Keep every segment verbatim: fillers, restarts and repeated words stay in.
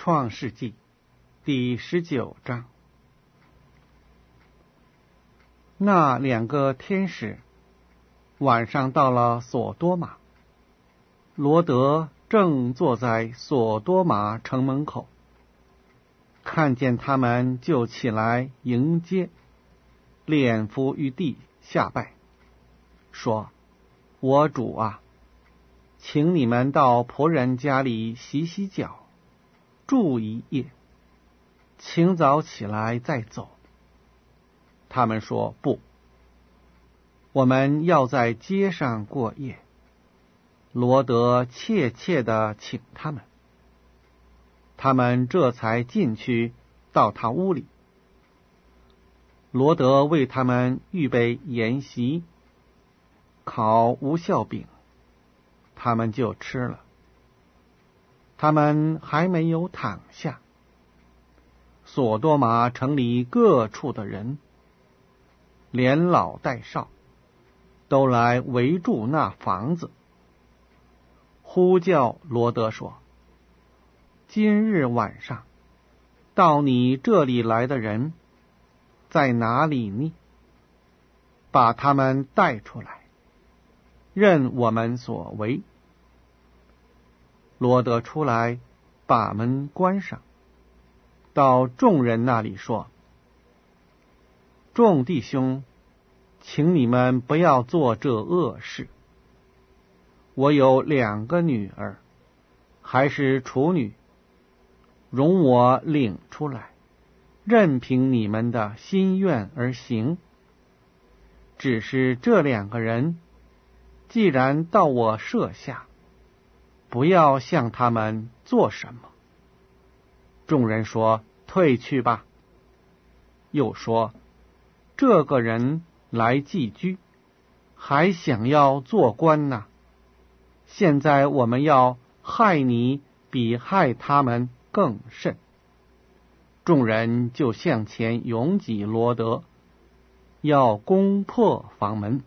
创世纪第十九章。那两个天使晚上到了索多玛，罗德正坐在索多玛城门口，看见他们就起来迎接，脸伏于地下拜，说：我主啊，请你们到仆人家里洗洗脚，住一夜，清早起来再走。他们说：不，我们要在街上过夜。罗德切切地请他们，他们这才进去到他屋里。罗德为他们预备筵席，烤无酵饼，他们就吃了。他们还没有躺下，索多玛城里各处的人，连老带少，都来围住那房子，呼叫罗德说：今日晚上到你这里来的人在哪里呢？把他们带出来，任我们所为。罗德出来，把门关上，到众人那里说：众弟兄，请你们不要做这恶事。我有两个女儿，还是处女，容我领出来，任凭你们的心愿而行。只是这两个人，既然到我舍下，不要向他们做什么。众人说：退去吧。又说：这个人来寄居，还想要做官呢。现在我们要害你，比害他们更甚。众人就向前拥挤罗德，要攻破房门。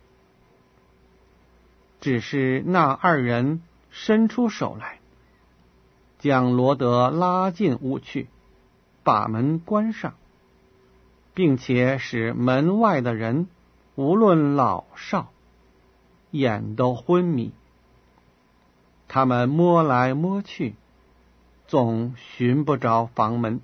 只是那二人伸出手来，将罗德拉进屋去，把门关上，并且使门外的人无论老少，眼都昏迷。他们摸来摸去，总寻不着房门。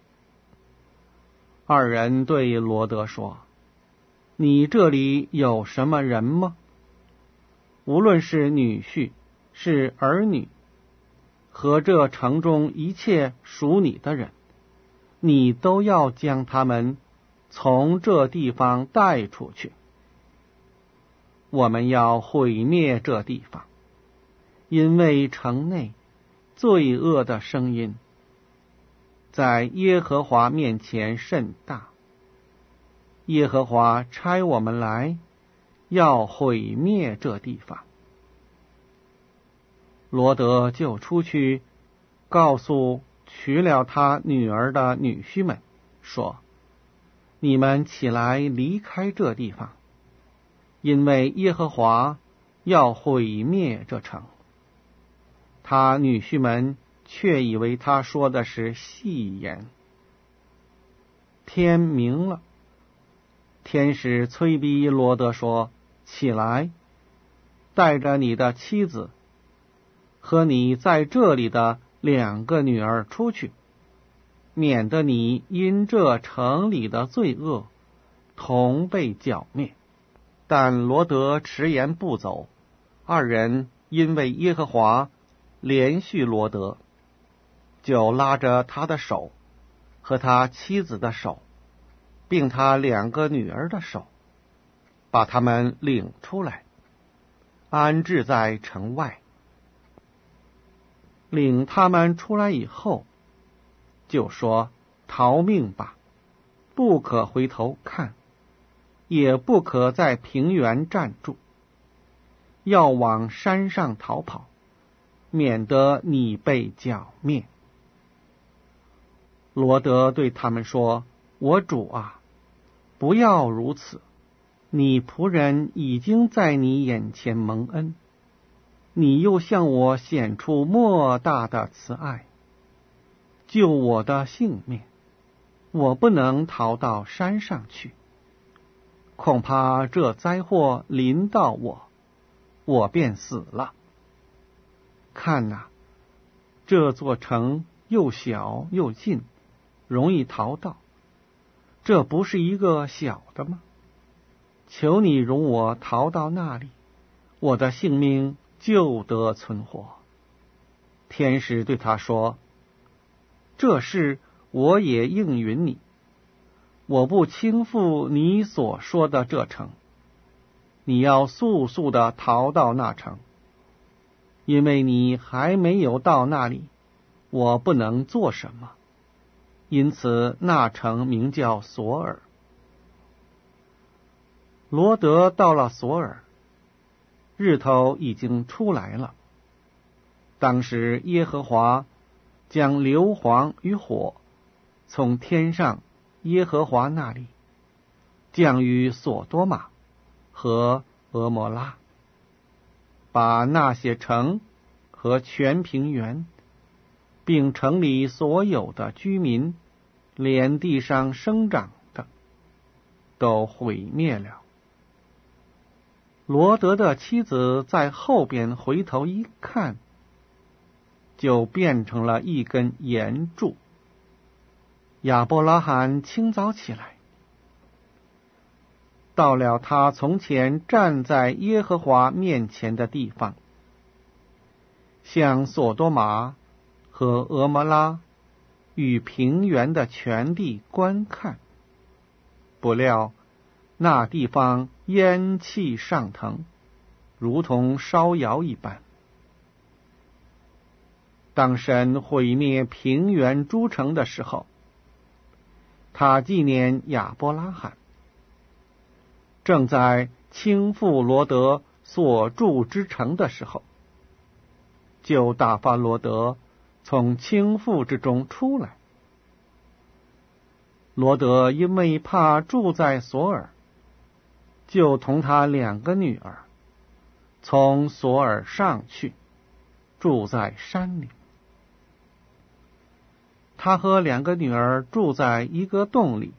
二人对罗德说：你这里有什么人吗？无论是女婿，是儿女，和这城中一切属你的人，你都要将他们从这地方带出去。我们要毁灭这地方，因为城内罪恶的声音在耶和华面前甚大。耶和华差我们来，要毁灭这地方。罗德就出去告诉娶了他女儿的女婿们说：你们起来离开这地方，因为耶和华要毁灭这城。他女婿们却以为他说的是戏言。天明了，天使催逼罗德说：起来，带着你的妻子和你在这里的两个女儿出去，免得你因这城里的罪恶同被剿灭。但罗德迟延不走，二人因为耶和华连续罗德，就拉着他的手和他妻子的手，并他两个女儿的手，把他们领出来，安置在城外。领他们出来以后，就说：逃命吧，不可回头看，也不可在平原站住，要往山上逃跑，免得你被剿灭。罗德对他们说：我主啊，不要如此，你仆人已经在你眼前蒙恩，你又向我显出莫大的慈爱， 救我的性命，我不能逃到山上去，恐怕这灾祸临到我，我便死了。看哪，这座城又小又近，容易逃到，这不是一个小的吗？求你容我逃到那里，我的性命就得存活。天使对他说，这事我也应允你，我不轻负你所说的这城，你要速速的逃到那城，因为你还没有到那里，我不能做什么。因此那城名叫索尔。罗德到了索尔，日头已经出来了。当时耶和华将硫磺与火从天上耶和华那里降于索多玛和俄摩拉，把那些城和全平原并城里所有的居民，连地上生长的，都毁灭了。罗德的妻子在后边回头一看，就变成了一根岩柱。亚伯拉罕清早起来，到了他从前站在耶和华面前的地方，向索多玛和俄摩拉与平原的全地观看，不料那地方烟气上腾，如同烧窑一般。当神毁灭平原诸城的时候，他纪念亚伯拉罕，正在倾覆罗德所住之城的时候，就打发罗德从倾覆之中出来。罗德因为怕住在索尔，就同他两个女儿从索尔上去，住在山里。他和两个女儿住在一个洞里。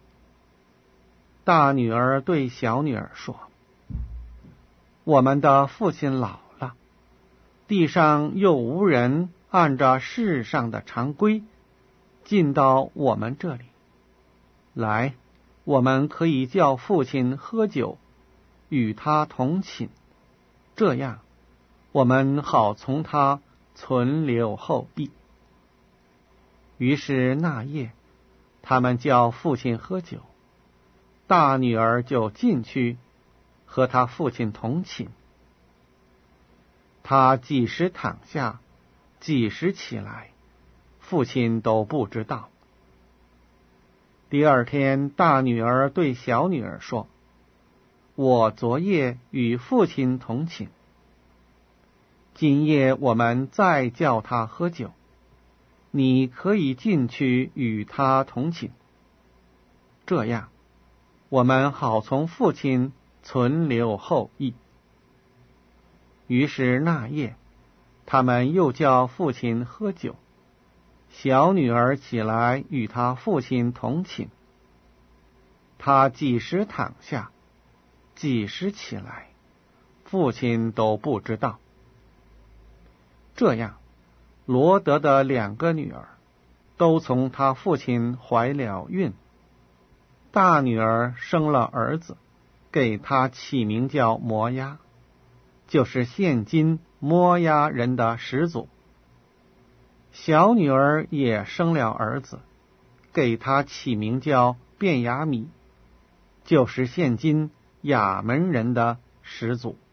大女儿对小女儿说，我们的父亲老了，地上又无人按照世上的常规进到我们这里来，我们可以叫父亲喝酒，与他同寝，这样我们好从他存留后裔。于是那夜，他们叫父亲喝酒，大女儿就进去和他父亲同寝。他几时躺下，几时起来，父亲都不知道。第二天，大女儿对小女儿说，我昨夜与父亲同寝，今夜我们再叫他喝酒，你可以进去与他同寝，这样我们好从父亲存留后裔。于是那夜，他们又叫父亲喝酒，小女儿起来与他父亲同寝。他几时躺下，几时起来，父亲都不知道。这样罗德的两个女儿都从他父亲怀了孕，大女儿生了儿子，给他起名叫摩押，就是现今摩押人的始祖。小女儿也生了儿子，给他起名叫便雅悯，就是现今亚门人的始祖。